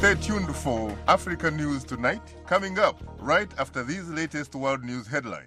Stay tuned for Africa News Tonight, coming up right after these latest world news headlines.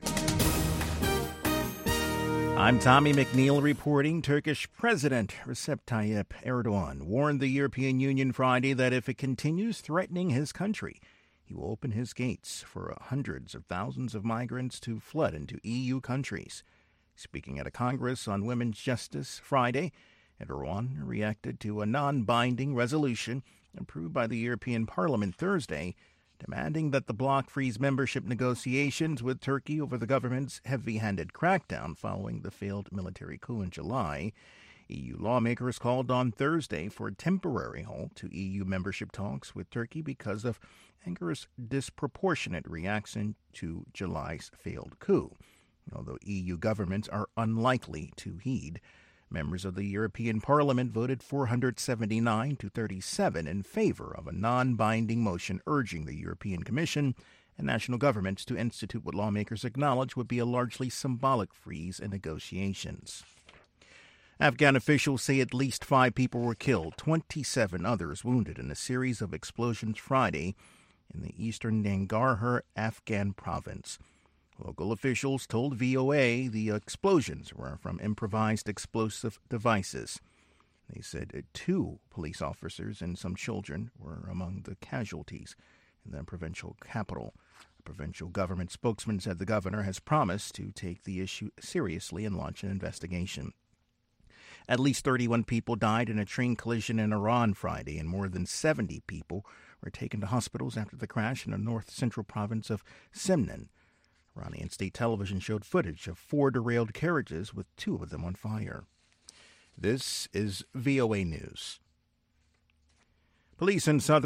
I'm Tommy McNeil reporting. Turkish President Recep Tayyip Erdogan warned the European Union Friday that if it continues threatening his country, he will open his gates for hundreds of thousands of migrants to flood into EU countries. Speaking at a Congress on women's justice Friday, Erdogan reacted to a non-binding resolution approved by the European Parliament Thursday, demanding that the bloc freeze membership negotiations with Turkey over the government's heavy-handed crackdown following the failed military coup in July. EU lawmakers called on Thursday for a temporary halt to EU membership talks with Turkey because of Ankaran's disproportionate reaction to July's failed coup, although EU governments are unlikely to heed. Members of the European Parliament voted 479 to 37 in favor of a non-binding motion urging the European Commission and national governments to institute what lawmakers acknowledge would be a largely symbolic freeze in negotiations. Afghan officials say at least 5 people were killed, 27 others wounded in a series of explosions Friday in the eastern Nangarhar Afghan province. Local officials told VOA the explosions were from improvised explosive devices. They said 2 police officers and some children were among the casualties in the provincial capital. A provincial government spokesman said the governor has promised to take the issue seriously and launch an investigation. At least 31 people died in a train collision in Iran Friday, and more than 70 people were taken to hospitals after the crash in the north-central province of Semnan. Iranian state television showed footage of 4 derailed carriages with 2 of them on fire. This is VOA News. Police in southern